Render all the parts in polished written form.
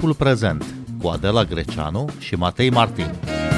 Timpul prezent cu Adela Greceanu și Matei Martin.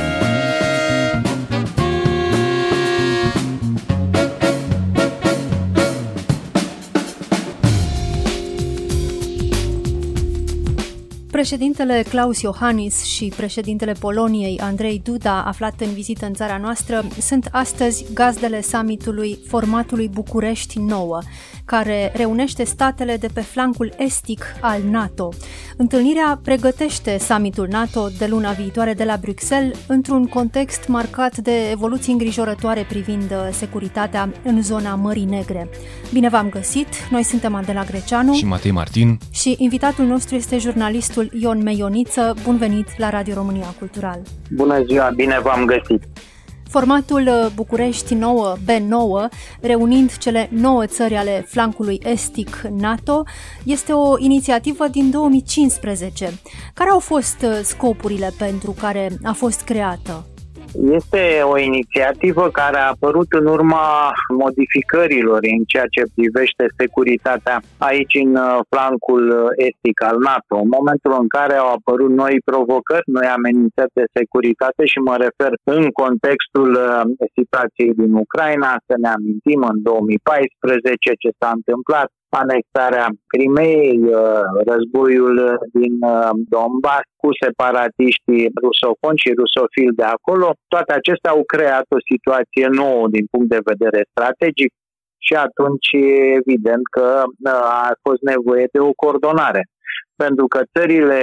Președintele Klaus Iohannis și președintele Poloniei Andrzej Duda, aflat în vizită în țara noastră, sunt astăzi gazdele summitului formatului București 9, care reunește statele de pe flancul estic al NATO. Întâlnirea pregătește summitul NATO de luna viitoare de la Bruxelles într-un context marcat de evoluții îngrijorătoare privind securitatea în zona Mării Negre. Bine v-am găsit! Noi suntem Adela Greceanu și Matei Martin și invitatul nostru este jurnalistul Ion Meioniță. Bun venit la Radio România Cultural! Bună ziua! Bine v-am găsit! Formatul București 9 B9, reunind cele 9 țări ale flancului estic NATO, este o inițiativă din 2015. Care au fost scopurile pentru care a fost creată? Este o inițiativă care a apărut în urma modificărilor în ceea ce privește securitatea aici în flancul estic al NATO. În momentul în care au apărut noi provocări, noi amenințări de securitate și mă refer în contextul situației din Ucraina, să ne amintim în 2014 ce s-a întâmplat, anexarea Crimeei, războiul din Donbass cu separatiștii rusofoni și rusofili de acolo, toate acestea au creat o situație nouă din punct de vedere strategic și atunci evident că a fost nevoie de o coordonare. Pentru că țările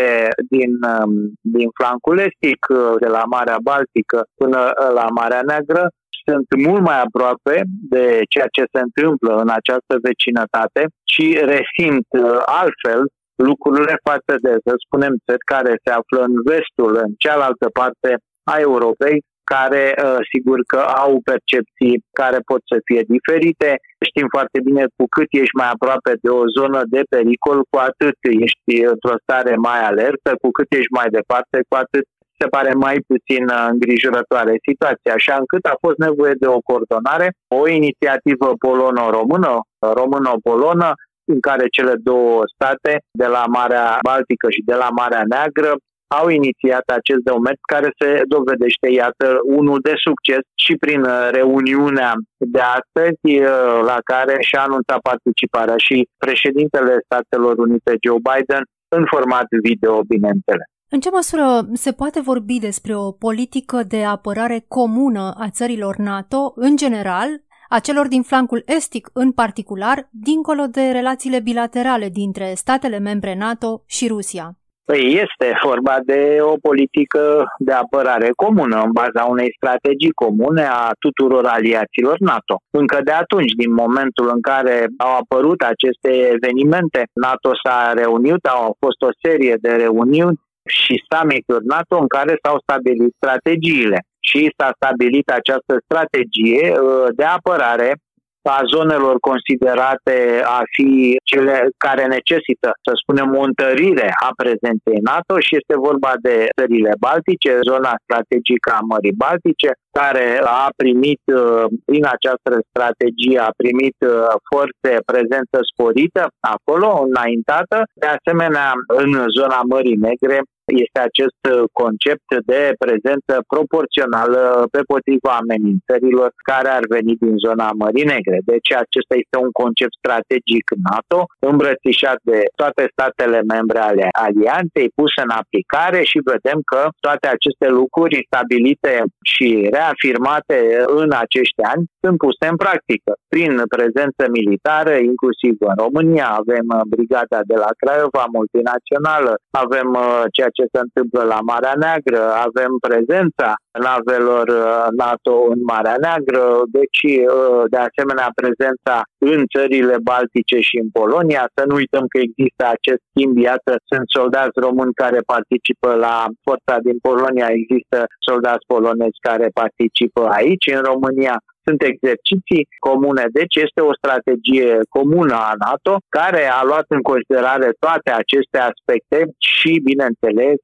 din flancul estic, de la Marea Baltică până la Marea Neagră, sunt mult mai aproape de ceea ce se întâmplă în această vecinătate și resimt altfel lucrurile față de, să spunem, țări care se află în vestul, în cealaltă parte a Europei, care sigur că au percepții care pot să fie diferite. Știm foarte bine, cu cât ești mai aproape de o zonă de pericol, cu atât ești într-o stare mai alertă, cu cât ești mai departe, cu atât se pare mai puțin îngrijorătoare situația, așa încât a fost nevoie de o coordonare, o inițiativă polono-română, româno-polonă, în care cele două state, de la Marea Baltică și de la Marea Neagră, au inițiat acest demers care se dovedește, iată, unul de succes și prin reuniunea de astăzi, la care și-a anunțat participarea și președintele Statelor Unite, Joe Biden, în format video, bineînțeles. În ce măsură se poate vorbi despre o politică de apărare comună a țărilor NATO, în general, a celor din flancul estic în particular, dincolo de relațiile bilaterale dintre statele membre NATO și Rusia? Este vorba de o politică de apărare comună, în baza unei strategii comune a tuturor aliaților NATO. Încă de atunci, din momentul în care au apărut aceste evenimente, NATO s-a reunit, au fost o serie de reuniuni și summituri NATO în care s-au stabilit strategiile și s-a stabilit această strategie de apărare a zonelor considerate a fi cele care necesită, să spunem, o întărire a prezenței NATO și este vorba de țările Baltice, zona strategică a Mării Baltice, care a primit, prin această strategie, a primit forțe, prezență sporită acolo, înaintată. De asemenea, în zona Mării Negre este acest concept de prezență proporțională pe potriva amenințărilor care ar veni din zona Mării Negre. Deci acesta este un concept strategic NATO, îmbrățișat de toate statele membre ale alianței, pus în aplicare și vedem că toate aceste lucruri stabilite și reafirmate în acești ani sunt puse în practică. Prin prezență militară, inclusiv în România, avem brigada de la Craiova, multinațională, avem ceea ce se întâmplă la Marea Neagră, avem prezența navelor NATO în Marea Neagră, deci de asemenea prezența în țările Baltice și în Polonia. Să nu uităm că există acest schimb, iată, sunt soldați români care participă la forța din Polonia, există soldați polonezi care participă aici în România. Sunt exerciții comune, deci este o strategie comună a NATO care a luat în considerare toate aceste aspecte și, bineînțeles,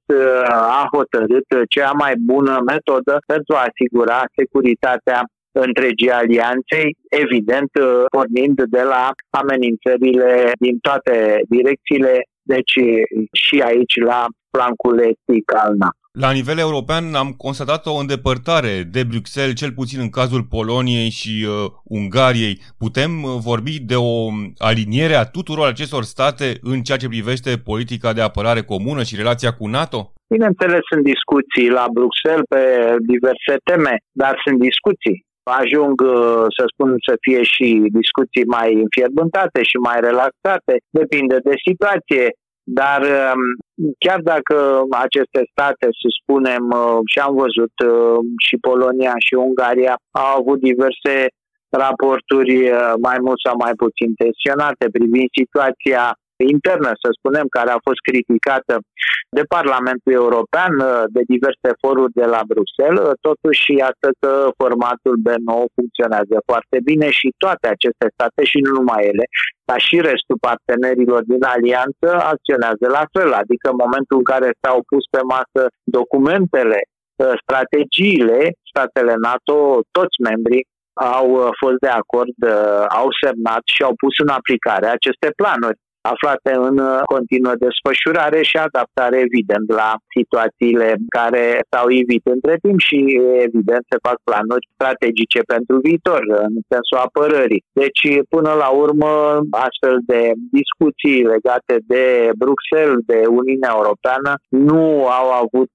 a hotărât cea mai bună metodă pentru a asigura securitatea întregii alianței, evident pornind de la amenințările din toate direcțiile deci și aici la flancul estic al NATO. La nivel european am constatat o îndepărtare de Bruxelles, cel puțin în cazul Poloniei și Ungariei. Putem vorbi de o aliniere a tuturor acestor state în ceea ce privește politica de apărare comună și relația cu NATO? Bineînțeles, sunt discuții la Bruxelles pe diverse teme, dar sunt discuții. Ajung, să spun, să fie și discuții mai înfierbântate și mai relaxate, depinde de situație. Dar chiar dacă aceste state, să spunem, și am văzut și Polonia și Ungaria, au avut diverse raporturi mai mult sau mai puțin tensionate privind situația internă, să spunem, care a fost criticată de Parlamentul European, de diverse foruri de la Bruxelles, totuși iată că formatul B9 funcționează foarte bine și toate aceste state, și nu numai ele, dar și restul partenerilor din alianță acționează la fel, adică în momentul în care s-au pus pe masă documentele, strategiile, statele NATO, toți membrii au fost de acord, au semnat și au pus în aplicare aceste planuri aflate în continuă desfășurare și adaptare, evident, la situațiile care s-au ivit între timp și, evident, se fac planuri strategice pentru viitor, în sensul apărării. Deci, până la urmă, astfel de discuții legate de Bruxelles, de Uniunea Europeană, nu au avut,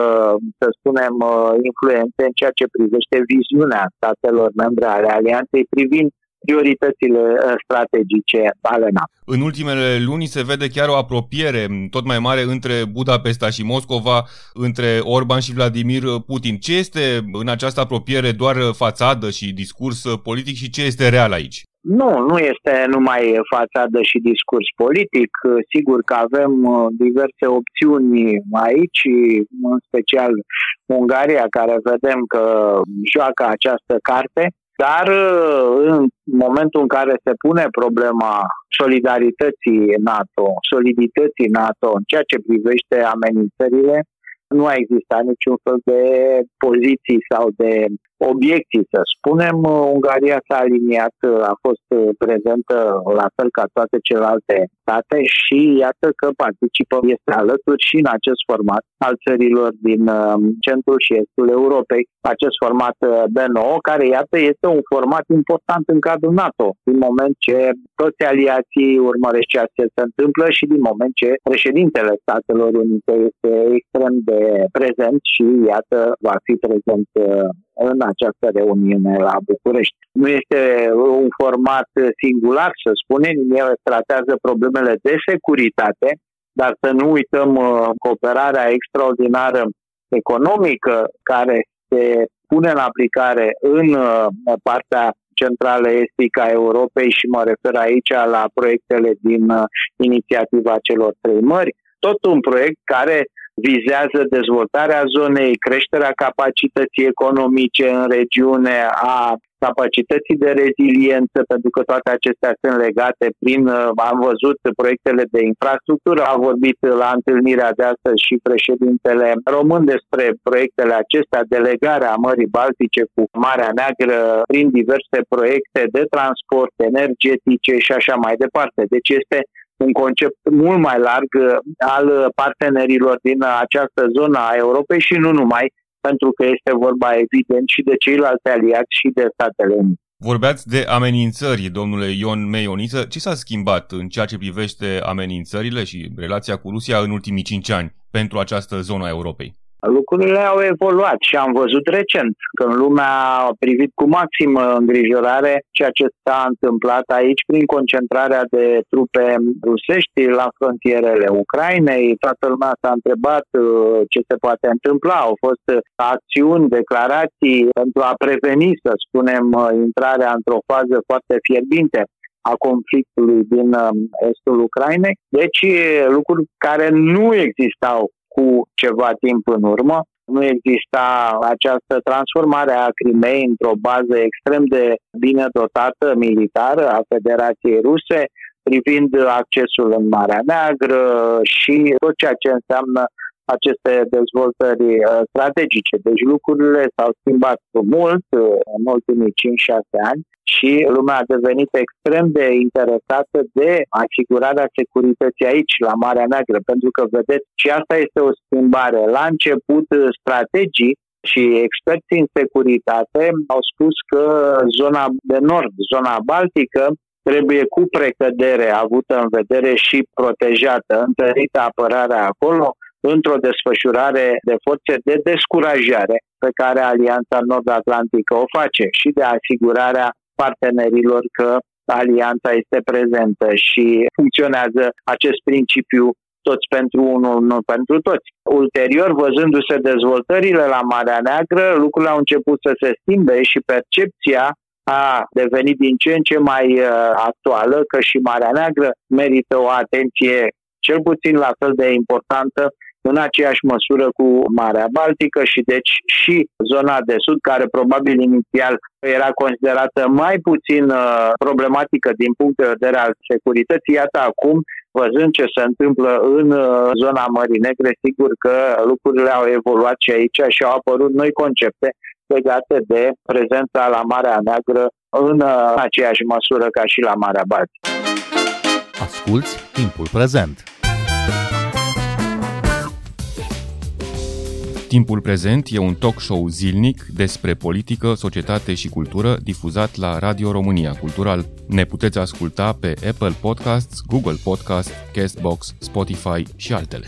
să spunem, influențe în ceea ce privește viziunea statelor membre ale Alianței privind prioritățile strategice ale NATO. În ultimele luni se vede chiar o apropiere tot mai mare între Budapesta și Moscova, între Orban și Vladimir Putin. Ce este în această apropiere doar fațadă și discurs politic și ce este real aici? Nu este numai fațadă și discurs politic. Sigur că avem diverse opțiuni aici, în special Ungaria, care vedem că joacă această carte. Dar în momentul în care se pune problema solidarității NATO, solidității NATO în ceea ce privește amenințările, nu a existat niciun fel de poziții sau de obiecții, să spunem. Ungaria s-a aliniat, a fost prezentă la fel ca toate celelalte state și iată că participă, este alături și în acest format al țărilor din centrul și estul Europei, acest format B9, care, iată, este un format important în cadrul NATO, din moment ce toți aliații urmăresc ceea ce se întâmplă și din moment ce președintele Statelor Unite este extrem de prezent și, iată, va fi prezent în această reuniune la București. Nu este un format singular, să spunem, el tratează problemele de securitate, dar să nu uităm cooperarea extraordinară economică care se pune în aplicare în partea centrală estică a Europei și mă refer aici la proiectele din inițiativa celor trei mări. Tot un proiect care vizează dezvoltarea zonei, creșterea capacității economice în regiune, a capacității de reziliență, pentru că toate acestea sunt legate prin, am văzut, proiectele de infrastructură. A vorbit la întâlnirea de astăzi și președintele român despre proiectele acestea de legare a Mării Baltice cu Marea Neagră prin diverse proiecte de transport energetice și așa mai departe. Deci este un concept mult mai larg al partenerilor din această zonă a Europei și nu numai, pentru că este vorba evident și de ceilalți aliați și de Statele Unite. Vorbeați de amenințări, domnule Ion Meioniță. Ce s-a schimbat în ceea ce privește amenințările și relația cu Rusia în ultimii 5 ani pentru această zonă a Europei? Lucrurile au evoluat și am văzut recent că lumea a privit cu maximă îngrijorare ceea ce s-a întâmplat aici prin concentrarea de trupe rusești la frontierele Ucrainei. Toată lumea s-a întrebat ce se poate întâmpla. Au fost acțiuni, declarații pentru a preveni, să spunem, intrarea într-o fază foarte fierbinte a conflictului din estul Ucrainei. Deci lucruri care nu existau cu ceva timp în urmă. Nu exista această transformare a Crimeei într-o bază extrem de bine dotată militară a Federației Ruse, privind accesul în Marea Neagră și tot ceea ce înseamnă aceste dezvoltări strategice. Deci lucrurile s-au schimbat mult în ultimii 5-6 ani și lumea a devenit extrem de interesată de asigurarea securității aici, la Marea Neagră, pentru că, vedeți, și asta este o schimbare. La început, strategii și experții în securitate au spus că zona de nord, zona baltică, trebuie cu precădere avută în vedere și protejată, întărită apărarea acolo, într-o desfășurare de forțe de descurajare pe care Alianța Nord-Atlantică o face și de asigurarea partenerilor că Alianța este prezentă și funcționează acest principiu toți pentru unul, nu pentru toți. Ulterior, văzându-se dezvoltările la Marea Neagră, lucrurile au început să se schimbe și percepția a devenit din ce în ce mai actuală, că și Marea Neagră merită o atenție cel puțin la fel de importantă, în aceeași măsură cu Marea Baltică și deci și zona de sud, care probabil inițial era considerată mai puțin problematică din punct de vedere al securității. Iată acum, văzând ce se întâmplă în zona Mării Negre, sigur că lucrurile au evoluat și aici și au apărut noi concepte legate de prezența la Marea Neagră în aceeași măsură ca și la Marea Baltică. Asculți Timpul Prezent. Timpul Prezent e un talk show zilnic despre politică, societate și cultură difuzat la Radio România Cultural. Ne puteți asculta pe Apple Podcasts, Google Podcasts, Castbox, Spotify și altele.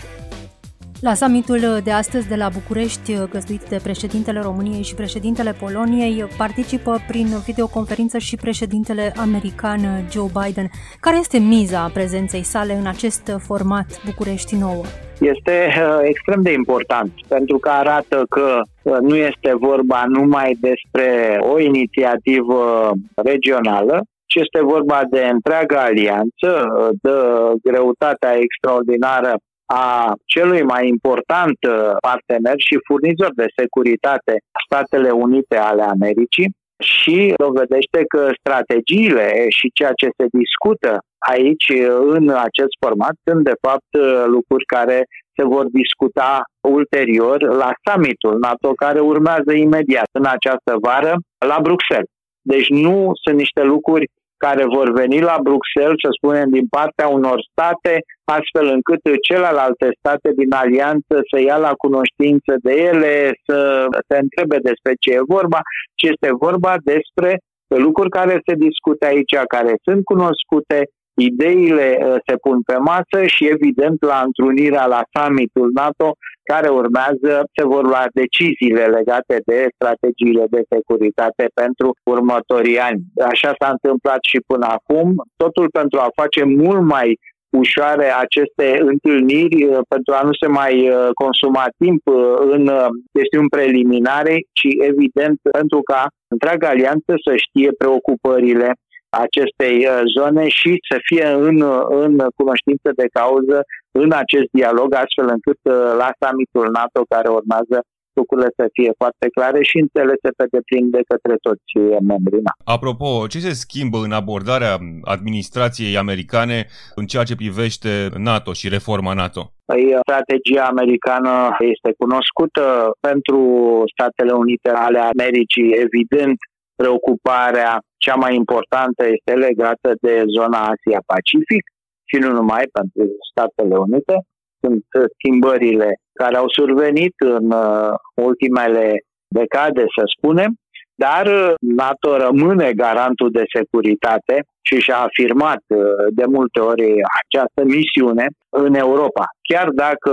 La summitul de astăzi de la București, găzduit de președintele României și președintele Poloniei, participă prin videoconferință și președintele american Joe Biden. Care este miza prezenței sale în acest format București nouă? Este extrem de important, pentru că arată că nu este vorba numai despre o inițiativă regională, ci este vorba de întreaga alianță, de greutatea extraordinară a celui mai important partener și furnizor de securitate, Statele Unite ale Americii, și dovedește că strategiile și ceea ce se discută aici în acest format sunt de fapt lucruri care se vor discuta ulterior la summitul NATO care urmează imediat în această vară la Bruxelles. Deci nu sunt niște lucruri care vor veni la Bruxelles, să spunem, din partea unor state, astfel încât celelalte state din alianță să ia la cunoștință de ele, să se întrebe despre ce e vorba, ci este vorba despre lucruri care se discută aici, care sunt cunoscute, ideile se pun pe masă și, evident, la întrunirea la summitul NATO, care urmează, se vor lua deciziile legate de strategiile de securitate pentru următorii ani. Așa s-a întâmplat și până acum, totul pentru a face mult mai ușoare aceste întâlniri, pentru a nu se mai consuma timp în chestiuni preliminare, ci, evident, pentru ca întreaga alianță să știe preocupările acestei zone și să fie în cunoștință de cauză în acest dialog, astfel încât la summitul NATO care urmează lucrurile să fie foarte clare și înțelese pe deplin de către toți membrii NATO. Apropo, ce se schimbă în abordarea administrației americane în ceea ce privește NATO și reforma NATO? Strategia americană este cunoscută pentru Statele Unite ale Americii, evident, preocuparea cea mai importantă este legată de zona Asia-Pacific și nu numai pentru Statele Unite. Sunt schimbările care au survenit în ultimele decade, să spunem, dar NATO rămâne garantul de securitate și și-a afirmat de multe ori această misiune în Europa. Chiar dacă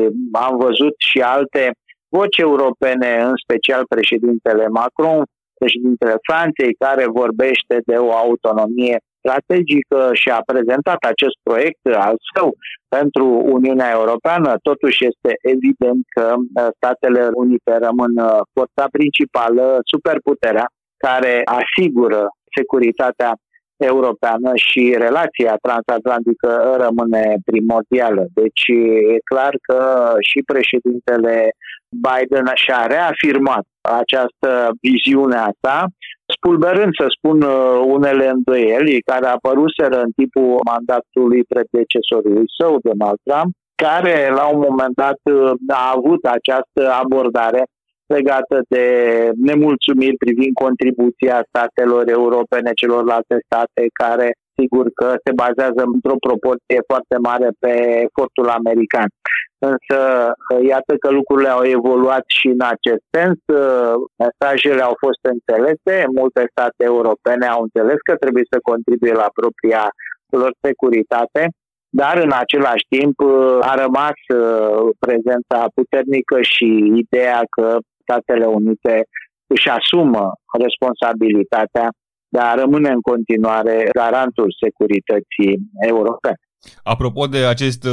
am văzut și alte voci europene, în special președintele Macron, președintele Franței, care vorbește de o autonomie strategică și a prezentat acest proiect al său pentru Uniunea Europeană, totuși este evident că Statele Unite rămân forța principală, superputerea, care asigură securitatea europeană și relația transatlantică rămâne primordială. Deci e clar că și președintele Biden și-a reafirmat această viziune a sa, spulberând, să spun, unele îndoieli care apăruseră în timpul mandatului predecesorului său, Donald Trump, care la un moment dat a avut această abordare legată de nemulțumiri privind contribuția statelor europene celorlalte state, care sigur că se bazează într-o proporție foarte mare pe efortul american. Însă, iată că lucrurile au evoluat și în acest sens, mesajele au fost înțelese, multe state europene au înțeles că trebuie să contribuie la propria lor securitate, dar în același timp a rămas prezența puternică și ideea că Statele Unite își asumă responsabilitatea de a rămâne în continuare garantul securității europene. Apropo de acest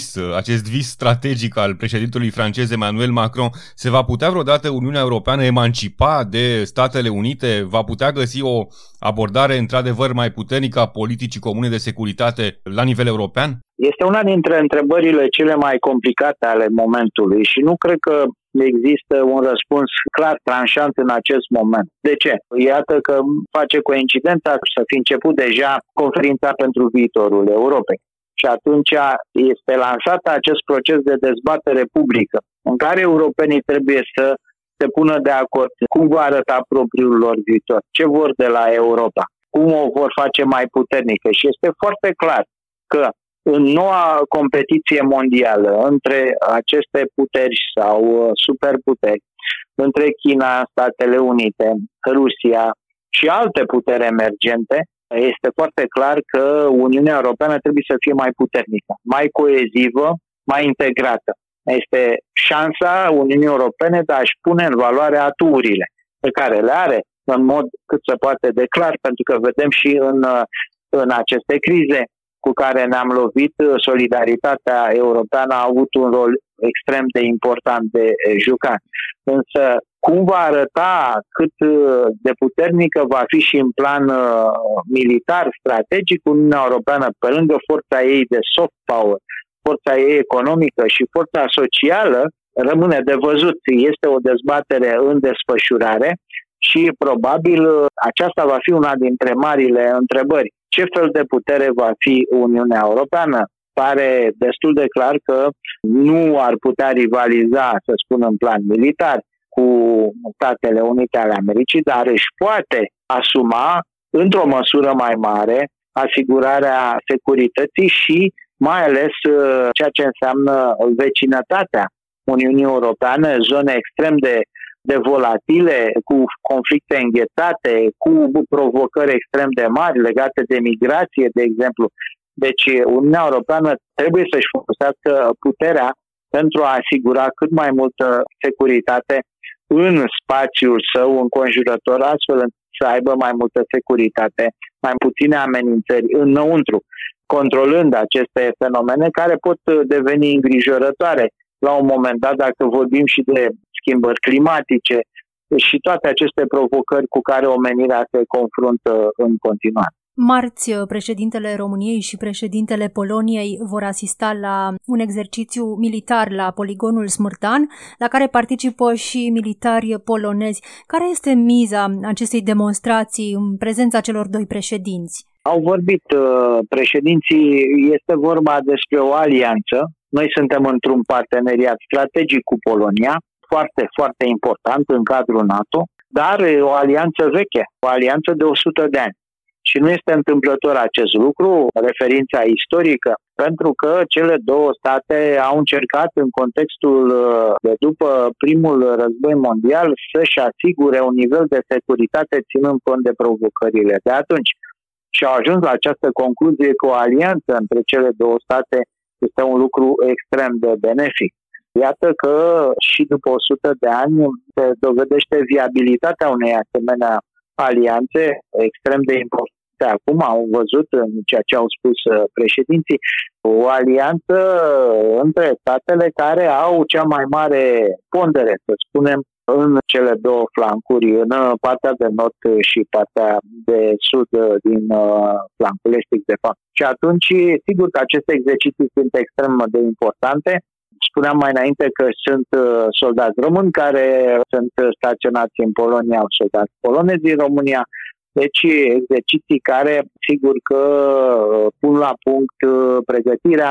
vis strategic al președintelui francez Emmanuel Macron, se va putea vreodată Uniunea Europeană emancipa de Statele Unite? Va putea găsi o abordare într-adevăr mai puternică a politicii comune de securitate la nivel european? Este una dintre întrebările cele mai complicate ale momentului și nu cred că există un răspuns clar, tranșant în acest moment. De ce? Iată că face coincidența să fi început deja conferința pentru viitorul Europei. Și atunci este lansat acest proces de dezbatere publică, în care europenii trebuie să se pună de acord cum va arăta propriul lor viitor, ce vor de la Europa, cum o vor face mai puternică. Și este foarte clar că în noua competiție mondială între aceste puteri sau superputeri, între China, Statele Unite, Rusia și alte puteri emergente, este foarte clar că Uniunea Europeană trebuie să fie mai puternică, mai coezivă, mai integrată. Este șansa Uniunii Europene de a-și pune în valoare aturile pe care le are în mod cât se poate de clar, pentru că vedem și în aceste crize cu care ne-am lovit, solidaritatea europeană a avut un rol extrem de important de jucat. Însă, cum va arăta, cât de puternică va fi și în plan militar, strategic, Uniunea Europeană, pe lângă forța ei de soft power, forța ei economică și forța socială, rămâne de văzut. Este o dezbatere în desfășurare și probabil aceasta va fi una dintre marile întrebări. Ce fel de putere va fi Uniunea Europeană? Pare destul de clar că nu ar putea rivaliza, să spun, în plan militar cu Statele Unite ale Americii, dar își poate asuma, într-o măsură mai mare, asigurarea securității și mai ales ceea ce înseamnă vecinătatea Uniunii Europene, zone extrem de volatile, cu conflicte înghețate, cu provocări extrem de mari legate de migrație, de exemplu. Deci Uniunea Europeană trebuie să-și folosească puterea pentru a asigura cât mai multă securitate în spațiul său înconjurător, astfel să aibă mai multă securitate, mai puține amenințări înăuntru, controlând aceste fenomene care pot deveni îngrijorătoare la un moment dat, dacă vorbim și de schimbări climatice și toate aceste provocări cu care omenirea se confruntă în continuare. Marți, președintele României și președintele Poloniei vor asista la un exercițiu militar la poligonul Smârtan, la care participă și militari polonezi. Care este miza acestei demonstrații în prezența celor doi președinți? Au vorbit președinții, este vorba despre o alianță. Noi suntem într-un parteneriat strategic cu Polonia, foarte, foarte important în cadrul NATO, dar o alianță veche, o alianță de 100 de ani. Și nu este întâmplător acest lucru, referința istorică, pentru că cele două state au încercat în contextul de după primul război mondial să-și asigure un nivel de securitate ținând cont de provocările de atunci. Și au ajuns la această concluzie că o alianță între cele două state este un lucru extrem de benefic. Iată că și după 100 de ani se dovedește viabilitatea unei asemenea alianțe extrem de importante. Acum au văzut în ceea ce au spus președinții o alianță între statele care au cea mai mare pondere, să spunem, în cele două flancuri, în partea de nord și partea de sud din flancul estic, de fapt. Și atunci, sigur că aceste exerciții sunt extrem de importante. Spuneam mai înainte că sunt soldați români care sunt staționați în Polonia, soldați polonezi în România. Deci exerciții care, sigur că pun la punct pregătirea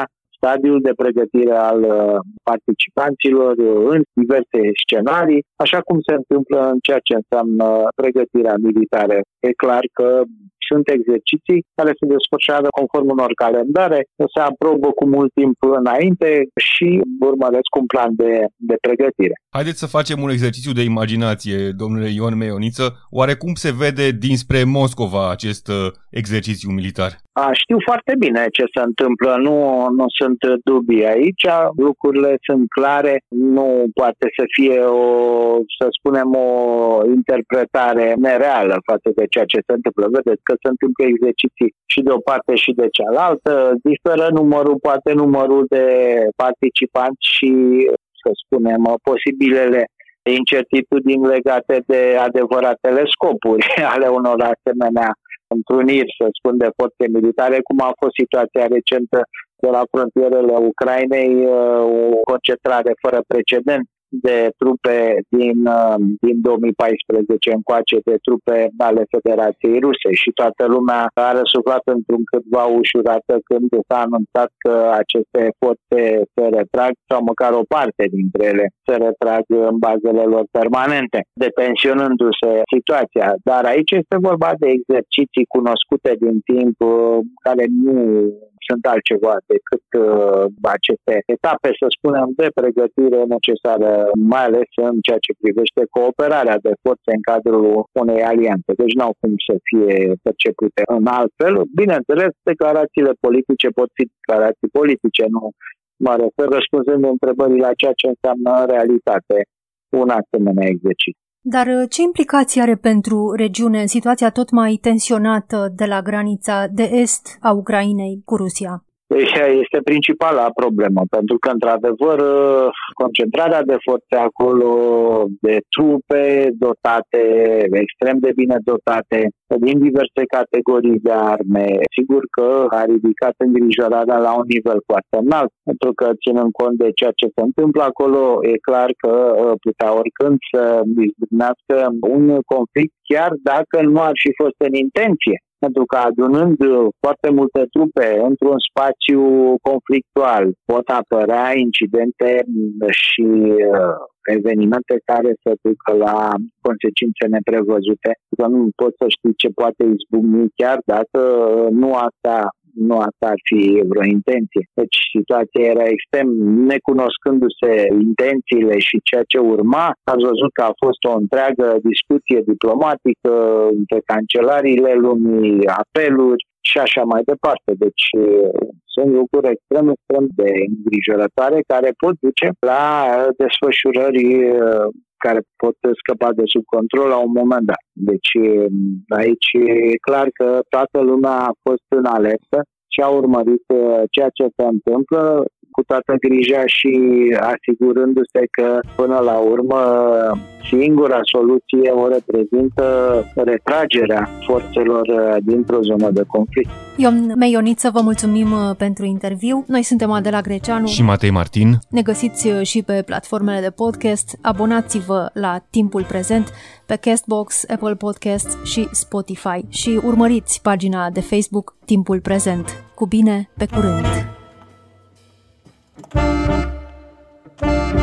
stadiul de pregătire al participanților în diverse scenarii, așa cum se întâmplă în ceea ce înseamnă pregătirea militară. E clar că sunt exerciții care se desfășoară conform unor calendare, se aprobă cu mult timp înainte și urmăresc un plan de pregătire. Haideți să facem un exercițiu de imaginație, domnule Ion Meioniță. Oare cum se vede dinspre Moscova acest exercițiu militar? Știu foarte bine ce se întâmplă, nu sunt dubii aici, lucrurile sunt clare, nu poate să fie să spunem, o interpretare nereală față de ceea ce se întâmplă. Vedeți că se întâmplă exerciții și de o parte și de cealaltă, diferă numărul de participanți și, să spunem, posibilele incertitudini legate de adevăratele scopuri ale unor asemenea întruniri, să spun, de forțe militare, cum a fost situația recentă de la frontierele Ucrainei, o concentrare fără precedent de trupe din 2014 încoace, de trupe ale Federației Ruse, și toată lumea a răsuflat într-un câtva ușurată când s-a anunțat că aceste forțe se retrag, sau măcar o parte dintre ele se retrag în bazele lor permanente, detensionându-se situația. Dar aici este vorba de exerciții cunoscute din timp, care nu sunt altceva decât aceste etape, să spunem, de pregătire necesară, mai ales în ceea ce privește cooperarea de forțe în cadrul unei alianțe. Deci n-au cum să fie percepute în altfel. Bineînțeles, declarațiile politice pot fi declarații politice, nu mă refer răspunzând întrebării la ceea ce înseamnă în realitate un asemenea exercițiu. Dar ce implicații are pentru regiune situația tot mai tensionată de la granița de est a Ucrainei cu Rusia? Este principala problemă, pentru că, într-adevăr, concentrarea de forțe acolo, de trupe dotate, extrem de bine dotate, din diverse categorii de arme, sigur că a ridicat îngrijorarea la un nivel foarte înalt, pentru că, ținând cont de ceea ce se întâmplă acolo, e clar că putea oricând să izbucnească un conflict, chiar dacă nu ar fi fost în intenție. Pentru că, adunând foarte multe trupe într-un spațiu conflictual, pot apărea incidente și evenimente care să ducă la consecințe neprevăzute. Că nu poți să știi ce poate izbucni, chiar dacă nu asta ar fi vreo intenție. Deci situația era extrem, necunoscându-se intențiile și ceea ce urma. Ați văzut că a fost o întreagă discuție diplomatică între cancelariile lumii, apeluri și așa mai departe. Deci sunt lucruri extrem de îngrijorătoare care pot duce la desfășurări care pot scăpa de sub control la un moment dat. Deci aici e clar că toată lumea a fost în alertă și a urmărit ceea ce se întâmplă cu toată grija și asigurându-se că până la urmă singura soluție o reprezintă retragerea forțelor dintr-o zonă de conflict. Ion Meioniță, vă mulțumim pentru interviu. Noi suntem Adela Greceanu și Matei Martin. Ne găsiți și pe platformele de podcast. Abonați-vă la Timpul Prezent pe Castbox, Apple Podcasts și Spotify și urmăriți pagina de Facebook Timpul Prezent. Cu bine, pe curând!